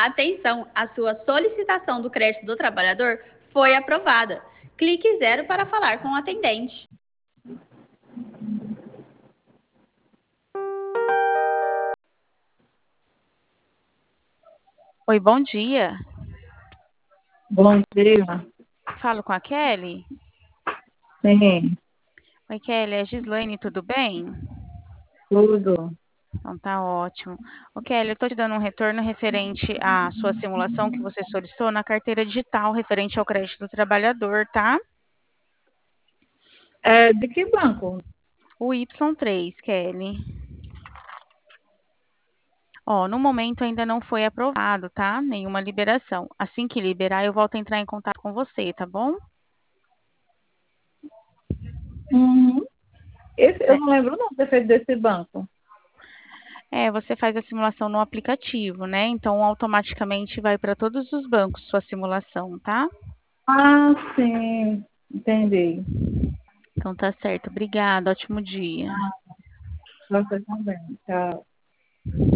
Atenção, a sua solicitação do crédito do trabalhador foi aprovada. Clique 0 para falar com o atendente. Oi, bom dia. Bom dia. Falo com a Kelly? Sim, Oi, Kelly, é Gislaine, tudo bem? tudo. Então tá ótimo. Ô, Kelly, eu tô te dando um retorno referente à sua simulação que você solicitou na carteira digital, referente ao crédito do trabalhador, tá? É, de que banco? O Y3, Kelly. Ó, no momento ainda não foi aprovado, tá? Nenhuma liberação. Assim que liberar, eu volto a entrar em contato com você, tá bom? Uhum. Eu É, não lembro não ter feito desse banco. você faz a simulação no aplicativo, né? Então, automaticamente vai para todos os bancos sua simulação, tá? Ah, sim, entendi. Então tá certo. Obrigada. Ótimo dia. Você também. Tchau.